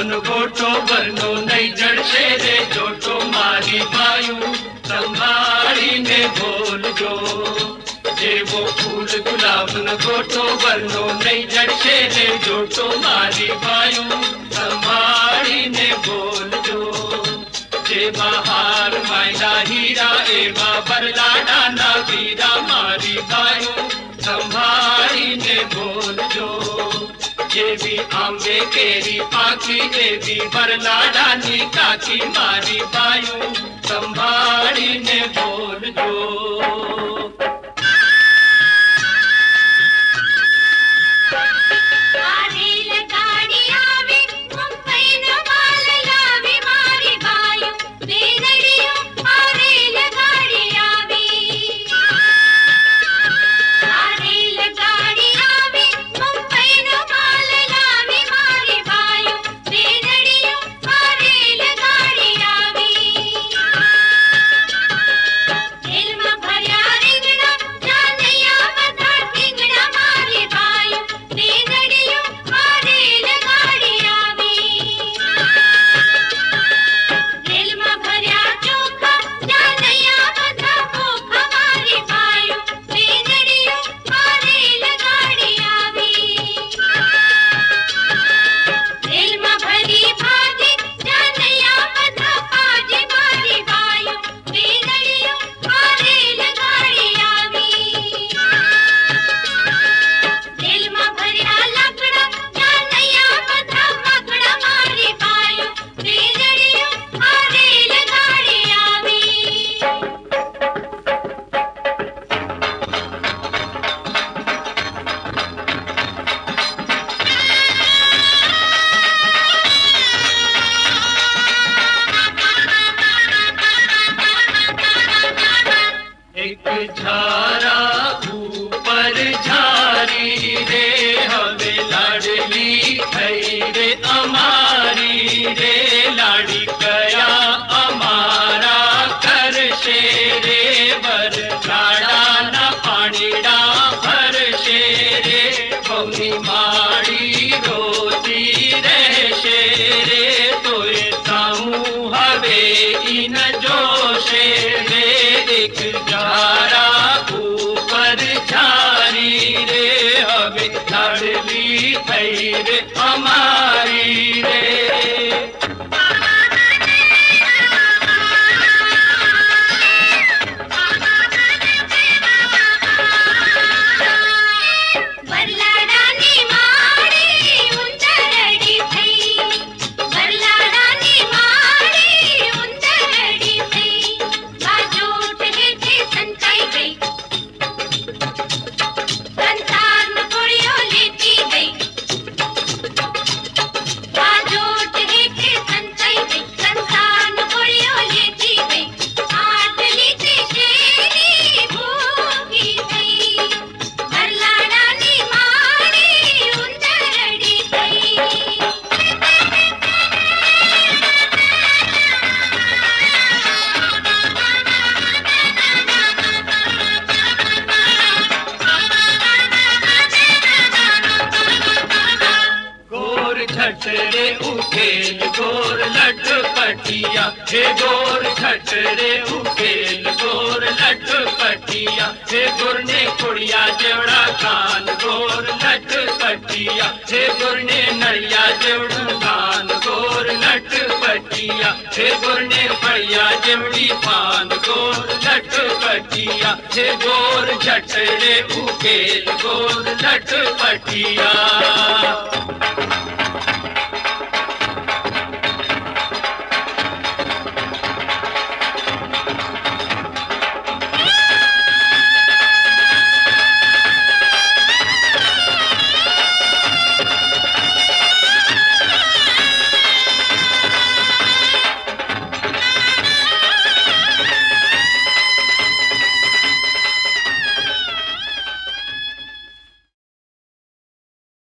गुलाबन गोटो वरनो नहीं जड़से रे जोटो मारी बायू संभाली ने बोल जो जे वो फूल गुलाबन गोटो वरनो नहीं जड़से रे जोटो मारी बायू संभाली ने बोल जो जे बहार मायना हीरा एवा बरला डाना वीरा मारी बायू संभाली ने बोल जो ये भी आंबे केरी पाखी ये भी बरला डानी काकी मारी बायू संभाली ने बोल जो झारा ऊपर झारी रे हवे लाडली थई रे अमारी रे लाड़ी कया अमारा कर से रे बर लाड़ा ना पानीड़ा भर से रे बहुनी माड़ी रोती रह से रे तोए सामू हवे इन जोशे रे एक झारा ऊपर झारी रे हवे लाडली थई रे हमारी रे छटरे उठेल गोर लट पटिया हे गोर छटरे उठेल गोर लट पटिया हे गुरने कुड़िया जेवड़ा खान गोर लट पटिया हे गुरने नरिया जेवड़ा खान गोर लट पटिया हे गुरने फड़िया जेवड़ी पान गोर लट पटिया हे गोर छटरे उठेल गोर लट पटिया